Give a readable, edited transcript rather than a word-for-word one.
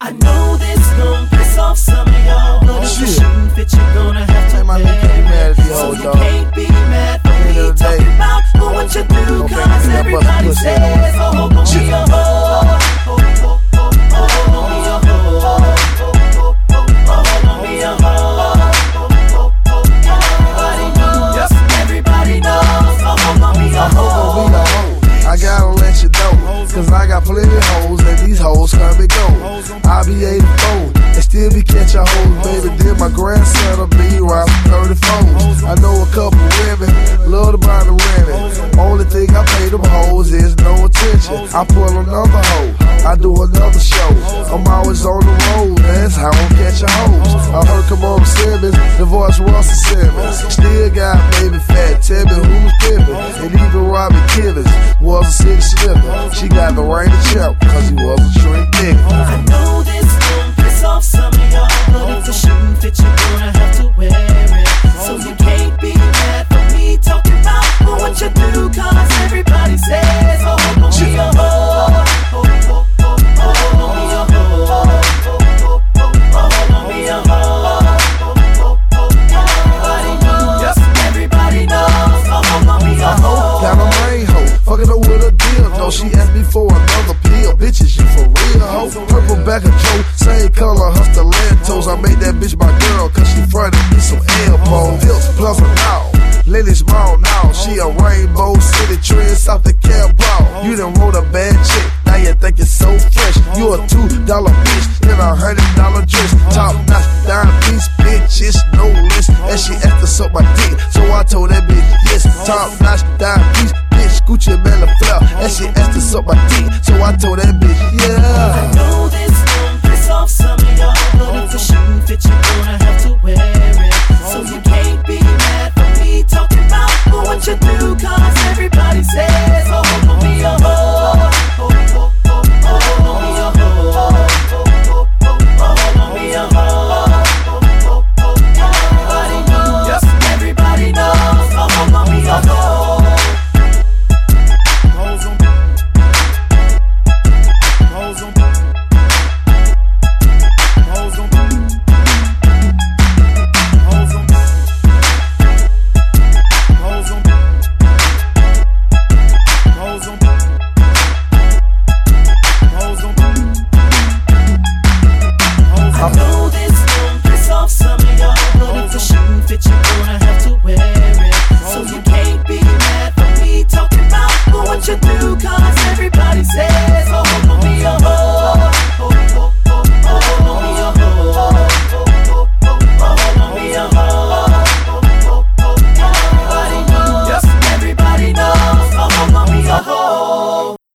I know this gon' piss off some of y'all, but if the shouldn't fit, you're gonna have to wear it. So you can't be mad for me talking about what you do, cause everybody says, oh, gon' be a hoe. I gotta let you know, cause I got plenty of hoes, and these hoes come and go. I be 84, and still be catching hoes, baby. Then my grandson will be around 34. I know a couple women, love to buy the women. Only thing I pay them hoes is no attention. I pull another hoe, I do another show. I'm always on the road, that's how I'm catching hoes. I heard Kamora Simmons, the voice Russell Simmons. Still got baby fat, tell me who's pimpin'. And even Robbie Kivens was a city slipper. She got the rain to choke, cause he was a shrink nigga. I know this gon' piss off some of y'all, but if it shouldn't fit, you're gonna have to wear it. So you can't be mad for me talking about what you do, cause everybody says, oh, gon' be a hoe. She asked me for another pill, bitches, you for real, ho? Purple back of Joe, same color, her stilettos. I made that bitch my girl, cause she fronted me some elbows. Hills plus a now, Lily small now. She a Rainbow City trend, South of Cab ball. You done wrote a bad chick, now you think it's so fresh. You a $2 bitch in a $100 dress. Top notch, dime piece, bitches, no list. And she asked to suck my dick, so I told that bitch yes. Top notch, dime piece, bitch, Gucci Mela Fleur. And she asked to suck my dick, so I told that bitch yeah. I know this